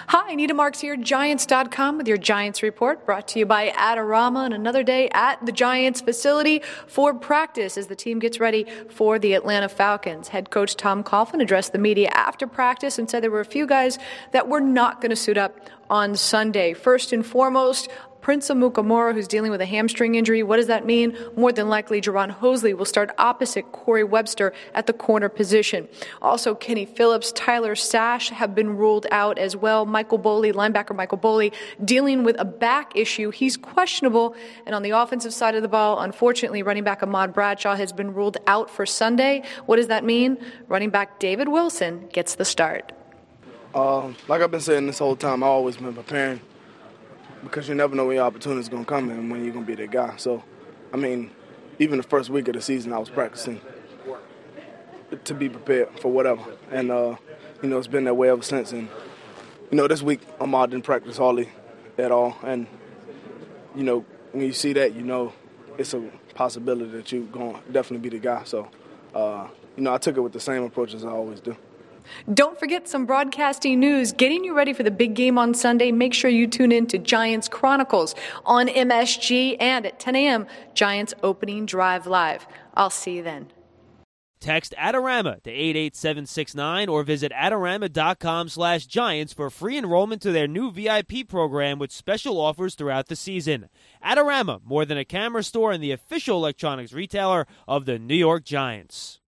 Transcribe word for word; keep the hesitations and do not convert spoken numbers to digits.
Hi, Anita Marks here, Giants dot com with your Giants report, brought to you by Adorama, and another day at the Giants facility for practice as the team gets ready for the Atlanta Falcons. Head coach Tom Coughlin addressed the media after practice and said there were a few guys that were not going to suit up on Sunday. First and foremost, Prince Amukamara, who's dealing with a hamstring injury. What does that mean? More than likely, Jaron Hosley will start opposite Corey Webster at the corner position. Also, Kenny Phillips, Tyler Sash have been ruled out as well. Michael Boley, linebacker Michael Boley, dealing with a back issue. He's questionable. And on the offensive side of the ball, unfortunately, running back Ahmad Bradshaw has been ruled out for Sunday. What does that mean? Running back David Wilson gets the start. Uh, like I've been saying this whole time, I've always been preparing, because you never know when your opportunity is going to come and when you're going to be that guy. So, I mean, even the first week of the season, I was practicing to be prepared for whatever. And, uh, you know, it's been that way ever since. And, you know, this week, Ahmad didn't practice hardly at all. And, you know, when you see that, you know it's a possibility that you're going to definitely be the guy. So, uh, you know, I took it with the same approach as I always do. Don't forget some broadcasting news. Getting you ready for the big game on Sunday. Make sure you tune in to Giants Chronicles on M S G, and at ten a.m., Giants Opening Drive Live. I'll see you then. Text Adorama to eight eight seven six nine or visit Adorama.com slash Giants for free enrollment to their new V I P program with special offers throughout the season. Adorama, more than a camera store and the official electronics retailer of the New York Giants.